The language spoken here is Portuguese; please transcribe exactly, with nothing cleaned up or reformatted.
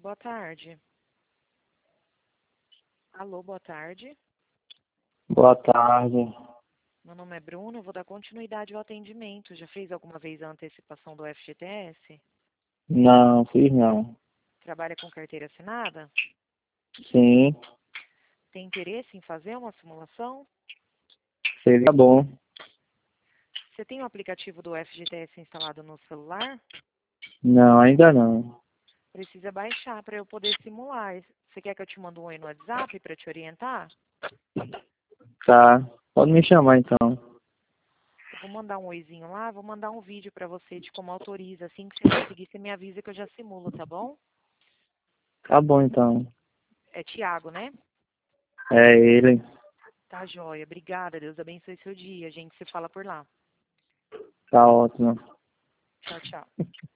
boa tarde. Alô, boa tarde. Boa tarde. Meu nome é Bruno, eu vou dar continuidade ao atendimento. Já fez alguma vez a antecipação do F G T S? Não, fiz não. Trabalha com carteira assinada? Sim, Tem interesse em fazer uma simulação? seria bom. Você tem o aplicativo do F G T S instalado no celular? Não, ainda não. Precisa baixar para eu poder simular. Você quer que eu te mande um oi no WhatsApp para te orientar? Tá, pode me chamar então. Eu vou mandar um oizinho lá, vou mandar um vídeo para você de como autoriza. Assim que você conseguir, você me avisa que eu já simulo, tá bom? Tá bom então. É Thiago, né? É ele. Tá joia. Obrigada. Deus abençoe seu dia. A gente se fala por lá. Tá ótimo. Tchau, tchau.